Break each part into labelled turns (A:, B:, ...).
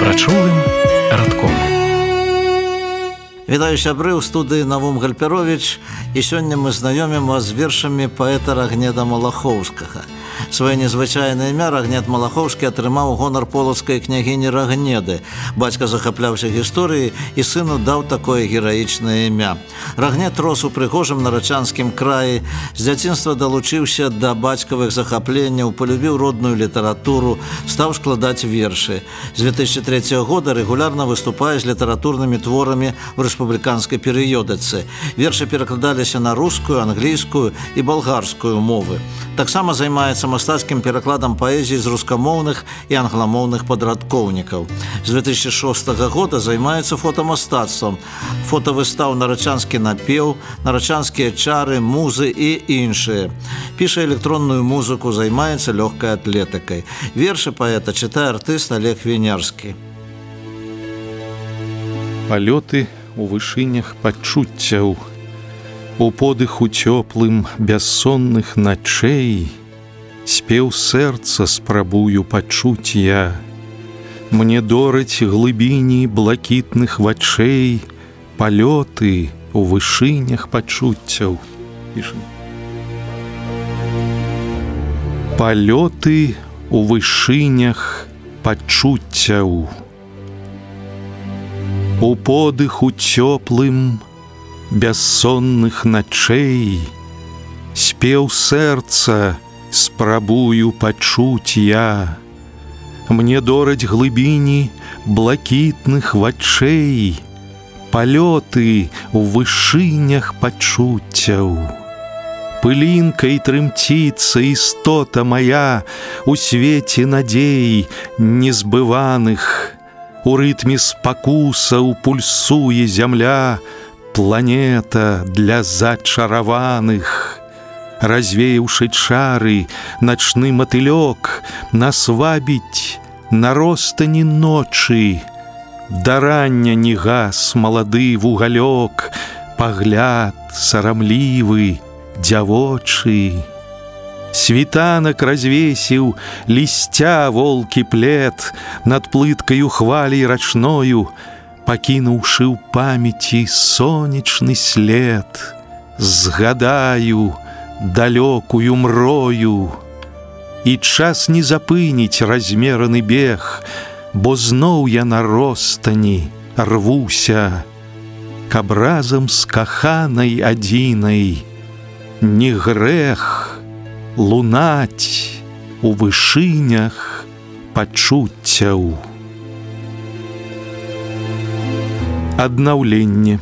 A: Прачулым радком.
B: Вітаю сябры, ў студыі Навум Гальперович, і сёння мы знаёмім вас з вершамі паэта Рагнеда Малахоўскага. Сваё незвычайнае імя Рагнед Малахоўскі атрымаў гонар полацкай княгіні Рагнеды. Бацька захапляўся гісторыяй і сыну даў такое гераічнае імя. Рагнед рос у прыгожым нарачанскім краі, з дзяцінства далучыўся да бацькавых захапленняў, палюбіў родную літаратуру, стаў складаць вершы. З 2003 года рэгулярна выступае з літаратурнымі творамі ў рэспубліканскай перыёдыцы. Вершы перакладаліся на рускую, англійскую і балгарскую мовы. Таксама займаецца мастацкім перакладам паэзіі з рускамоўных і англамоўных падрадкоўнікаў. З 2006 года займаецца фотамастацтвам, фотавыстаў «Нарачанскі напеў», «Нарачанскія чары», «Музы» і іншыя. Піша электронную музыку, займаецца лёгкай атлетыкай. Вершы паэта чытае артыст Олег Вінярскі.
C: Палёты у вышынях пачуццяў, у подыху цёплым бяссонных начэй, спеў сэрца спрабую пачуць я. Мне дораць глыбіні блакітных вачэй, палёты у вышынях пачуццяў. Палёты у вышынях пачуццяў. У подыху цёплым бяссонных начэй, спеў сэрца спрабую пачуць я. Мне дораць глыбіні блакітных вачэй, палёты у вышынях пачуццяў. Пылінкай трымціцца істота мая у свеце надзей незбываных. У рытме спакусаў пульсуе зямля, планета для зачараваных. Развеяўшы чары, начны матылёк нас вабіць на ростані ночы. Да рання не гас малады вугалёк, пагляд сарамлівы, дзявочы. Світанак развесіў лісця волкі плед над плыткаю хвалей рачною, пакінуўшы ў памяці сонечны след. Згадаю далёкую мрою, і час не запыніць размераны бег, бо зноў я на ростані рвуся, каб разам з каханай адзінай не грэх лунаць у вышынях пачуццяў. Аднаўленне.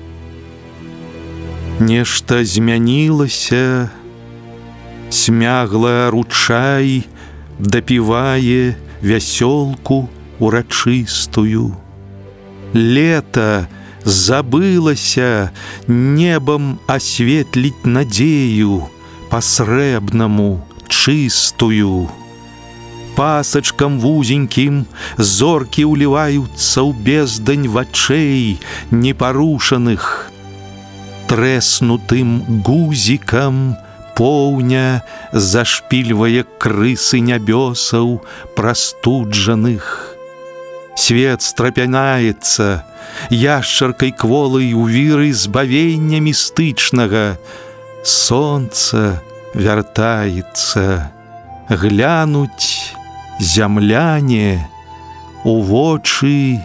C: Нешта змянілася, смягла ручай дапівае вясёлку урачыстую. Лета забылася небам асветліць надзею па-срэбнаму чыстую. Пасачкам вузенькім зоркі ўліваюцца ў бездань вачэй непарушаных. Трэснутым гузікам поўня зашпільвае крысы нябёсаў прастуджаных. Свет страпянаецца яшчаркай кволай у віры збавення містычнага. Сонца вяртаецца, глянуць зямляне у вочы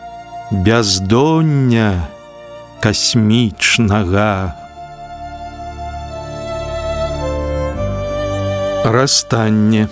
C: бяздоння касмічнага. Расстанне.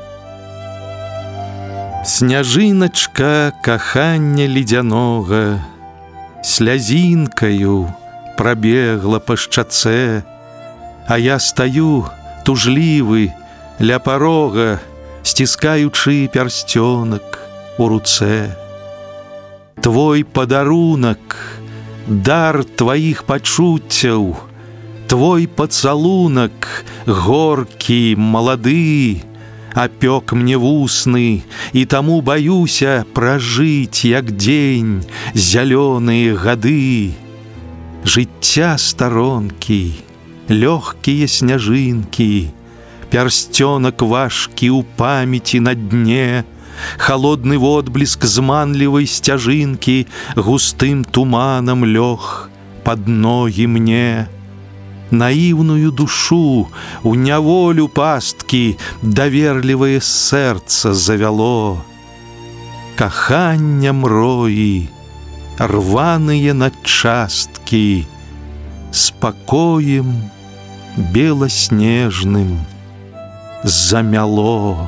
C: Сняжыначка кахання ледзянога слязінкаю прабегла па шчацэ, а я стаю тужлівы ля парога, сціскаючы пярсцёнак у руцэ. Твой падарунак, дар тваіх пачуццяў, твой пацалунак горкі малады, апёк мне вусны, і таму баюся пражыць, як дзень, зялёныя гады. Жыцця старонкі, лёгкія сняжынкі, пярсцёнак важкі ў памяці на дне, Холодный отблеск зманливой стяжинки густым туманом лег под ноги мне. Наивную душу у няволю пастки доверливое сердце завело. Кахання мроі, рваные надчастки, спокоем белоснежным замяло.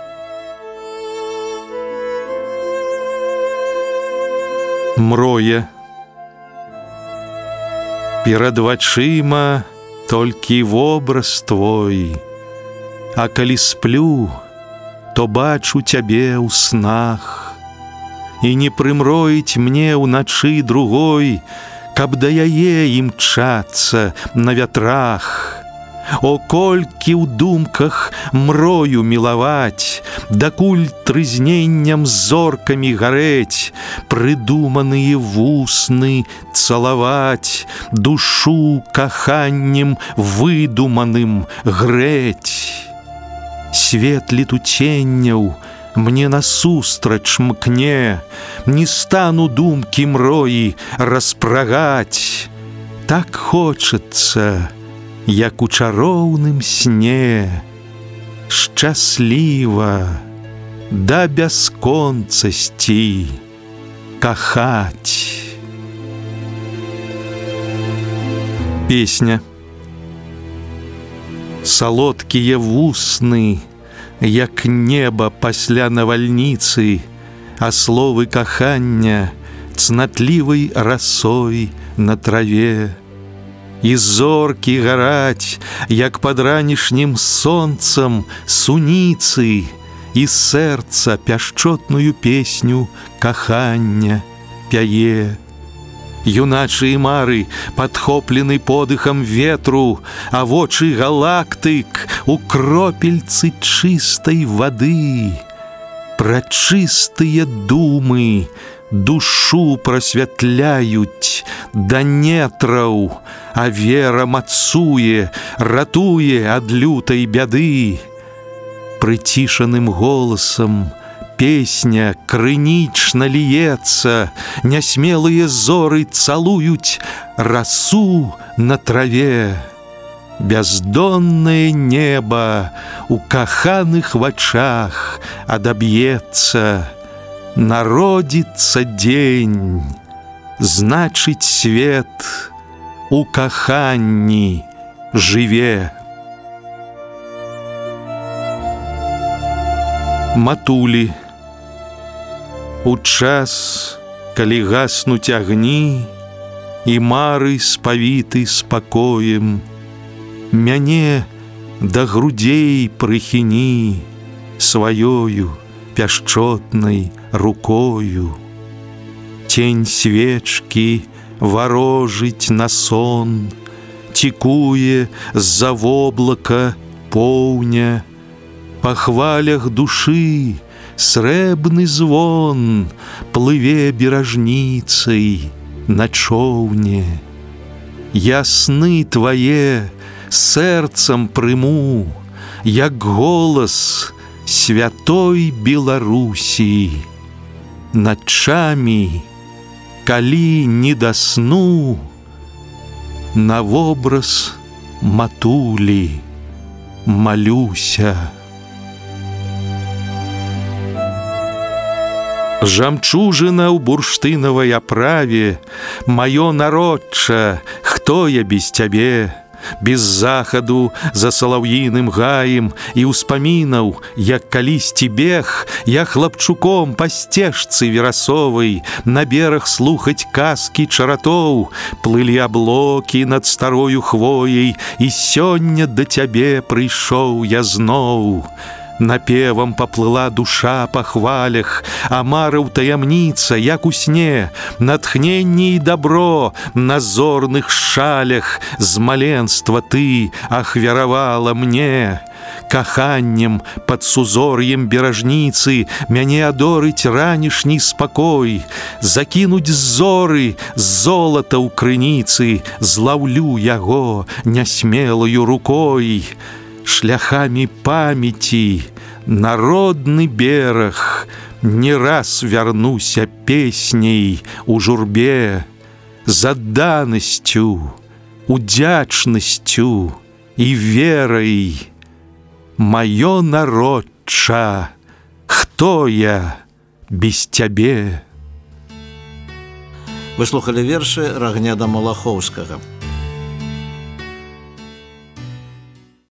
C: Мроя. Перад вачыма толькі вобраз твой, а калі сплю, то бачу цябе ў снах. І не прымроіць мне ўначы другой, каб да яе імчацца на вятрах. О, колькі ў думках мрою мілаваць, дакуль трызненнем зоркамі гарэць, прыдуманыя вусны цалаваць, душу каханнем выдуманым грэць. Свет летуценняў мне насустрач мкне, не стану думкі мроі распрагаць. Так хочацца, як у чароўным сне, шчасліва да бясконцасці кахаць. Песня. Салодкія вусны, як неба пасля навальніцы, а словы кахання цнатлівай расой на траве. І зоркі гараць, як пад ранішнім сонцам суніцы, і сэрца пяшчотную песню кахання пяе. Юначыя мары падхоплены подыхам ветру, а вочы галактык у кропельцы чыстай вады. Прачыстыя думы душу прасвятляюць да нетраў, а вера мацуе, ратуе ад лютай бяды. Прыцішаным голасам песня крынічна ліецца, нясмелыя зоры цалуюць расу на траве. Бяздоннае неба у каханых вачах адаб'ецца. Народится день, значит свет у каханні жыве. Матулі. У час, калі гаснуць агні і мары спавіты спакоем, мяне да грудзей прыхіні сваёю пяшчотнай рукою. Тень свечки ворожить на сон, текуе з-за воблака поўня. Па хвалях душы срэбны звон плыве беражніцай на чоўне. Я сны твае сэрцам прыму, як голас святой Беларусі. Начамі, калі не дасну, на вобраз матулі малюся. Жамчужина ў бурштынавай аправе, маё народча, хто я без цябе? Без захаду за салаўіным гаем і ўспамінаў, як калісьці бег, я хлапчуком па сцежцы верасовай на бераг слухаць казкі чаратоў. Плылі аблокі над старою хвояй, і сёння да цябе прыйшоў я зноў. Напевам паплыла душа па хвалях, а марыў таямніца, як у сне, натхненне і дабро на зорных шалях з маленства ты ахвяравала мне. Каханнем пад сузор'ем беражніцы мяне адорыць ранішні спакой, закінуць з зоры золата ў крыніцы, злаўлю яго нясмелаю рукой. Шляхамі памяці На родны бераг не раз вярнуся песней у журбе, з адданасцю, удзячнасцю і верай. Маё народча, хто я без цябе?
B: Вы слухали вершы Рагнеда Малахоўскага.